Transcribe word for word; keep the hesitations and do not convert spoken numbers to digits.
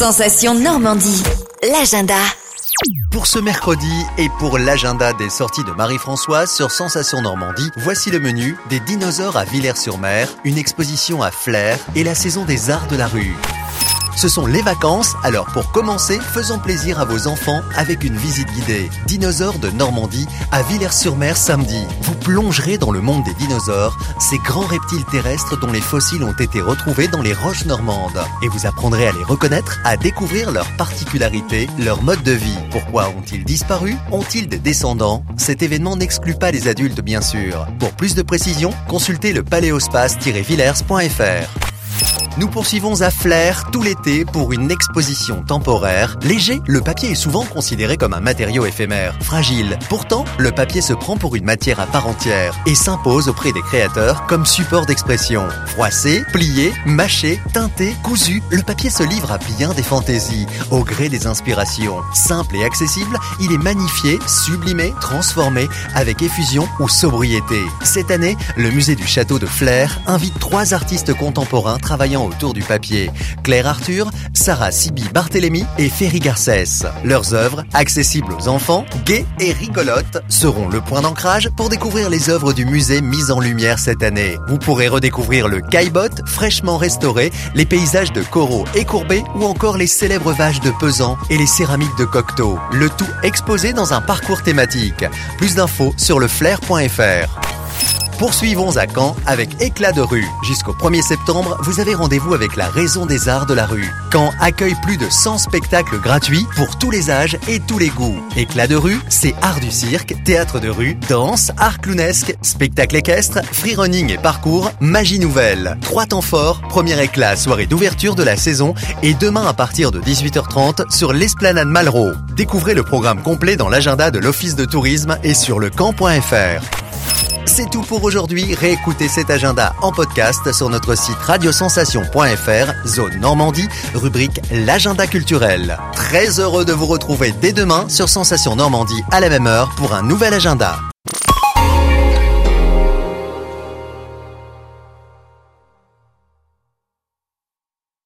Sensation Normandie, l'agenda. Pour ce mercredi et pour l'agenda des sorties de Marie-Françoise sur Sensation Normandie, voici le menu des dinosaures à Villers-sur-Mer, une exposition à Flers et la saison des arts de la rue. Ce sont les vacances, alors pour commencer, faisons plaisir à vos enfants avec une visite guidée. Dinosaures de Normandie à Villers-sur-Mer samedi. Vous plongerez dans le monde des dinosaures, ces grands reptiles terrestres dont les fossiles ont été retrouvés dans les roches normandes. Et vous apprendrez à les reconnaître, à découvrir leurs particularités, leur mode de vie. Pourquoi ont-ils disparu? Ont-ils des descendants? Cet événement n'exclut pas les adultes bien sûr. Pour plus de précisions, consultez le paléospace tiret villers point f r. Nous poursuivons à Flers tout l'été pour une exposition temporaire. Léger, le papier est souvent considéré comme un matériau éphémère, fragile. Pourtant, le papier se prend pour une matière à part entière et s'impose auprès des créateurs comme support d'expression. Froissé, plié, mâché, teinté, cousu, le papier se livre à bien des fantaisies, au gré des inspirations. Simple et accessible, il est magnifié, sublimé, transformé, avec effusion ou sobriété. Cette année, le musée du château de Flers invite trois artistes contemporains travaillant autour du papier. Claire Arthur, Sarah Sibi Barthélémy et Ferry Garcès. Leurs œuvres, accessibles aux enfants, gaies et rigolotes, seront le point d'ancrage pour découvrir les œuvres du musée mises en lumière cette année. Vous pourrez redécouvrir le caillebotte fraîchement restauré, les paysages de Corot et Courbet ou encore les célèbres vaches de Pesant et les céramiques de Cocteau. Le tout exposé dans un parcours thématique. Plus d'infos sur le flers point f r. Poursuivons à Caen avec Éclat de rue. Jusqu'au premier septembre, vous avez rendez-vous avec la Raison des Arts de la rue. Caen accueille plus de cent spectacles gratuits pour tous les âges et tous les goûts. Éclat de rue, c'est art du cirque, théâtre de rue, danse, art clownesque, spectacle équestre, free-running et parcours, magie nouvelle. Trois temps forts, premier éclat, soirée d'ouverture de la saison et demain à partir de dix-huit heures trente sur l'Esplanade Malraux. Découvrez le programme complet dans l'agenda de l'Office de tourisme et sur le camp point f r. C'est tout pour aujourd'hui. Réécoutez cet agenda en podcast sur notre site radiosensation point f r, zone Normandie, rubrique l'agenda culturel. Très heureux de vous retrouver dès demain sur Sensation Normandie à la même heure pour un nouvel agenda.